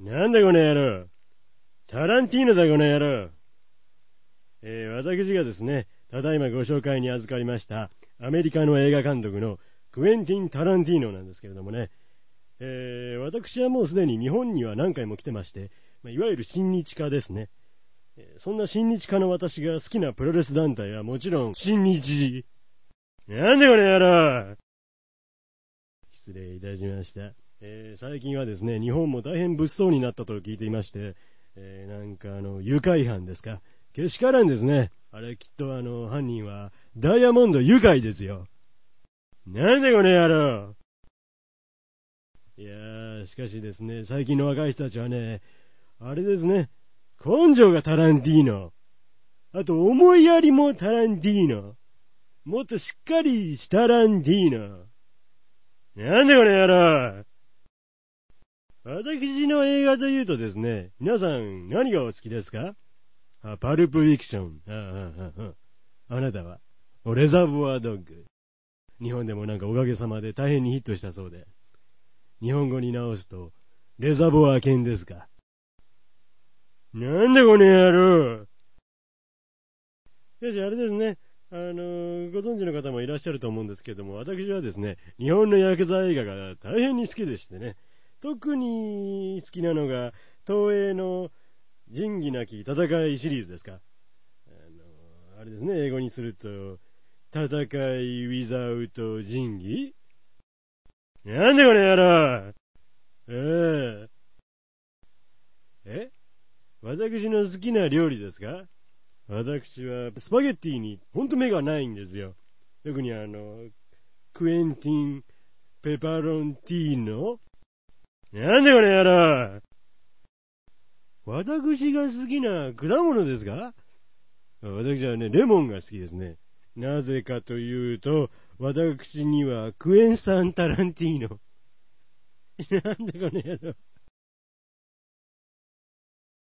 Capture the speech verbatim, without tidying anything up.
なんだこの野郎。タランティーノだこの野郎。えー、私がですね、ただいまご紹介に預かりましたアメリカの映画監督のクエンティン・タランティーノなんですけれどもね、えー、私はもうすでに日本には何回も来てまして、まあ、いわゆる親日家ですね。えー、そんな親日家の私が好きなプロレス団体はもちろん親日。なんでこの野郎。失礼いたしました。えー、最近はですね、日本も大変物騒になったと聞いていまして、えー、なんかあの、愉快犯ですか。けしからんですね。あれきっとあの、犯人はダイヤモンド愉快ですよ。なんでこの野郎。いやー、しかしですね、最近の若い人たちはね、あれですね、根性がタランティーノ。あと思いやりもタランティーノ。もっとしっかりしたタランティーノ。なんでこの野郎。私の映画というとですね、皆さん何がお好きですか？あ、パルプフィクション。あああああなたはレザボアドッグ。日本でもなんかおかげさまで大変にヒットしたそうで。日本語に直すと、レザボア犬ですか。なんでこの野郎。しかしあれですね、あのー、ご存知の方もいらっしゃると思うんですけども、私はですね、日本のヤクザ映画が大変に好きでしてね、特に好きなのが、東映の仁義なき戦いシリーズですか。あのー、あれですね、英語にすると、戦いウィザウト仁義。なんでこの野郎。えええ私の好きな料理ですか？私はスパゲッティにほんと目がないんですよ。特にあの、クエンティン・ペパロンティーノ。なんでこの野郎。私が好きな果物ですか？私はね、レモンが好きですね。なぜかというと、私にはクエン酸タランティーノ。なんでこの野郎。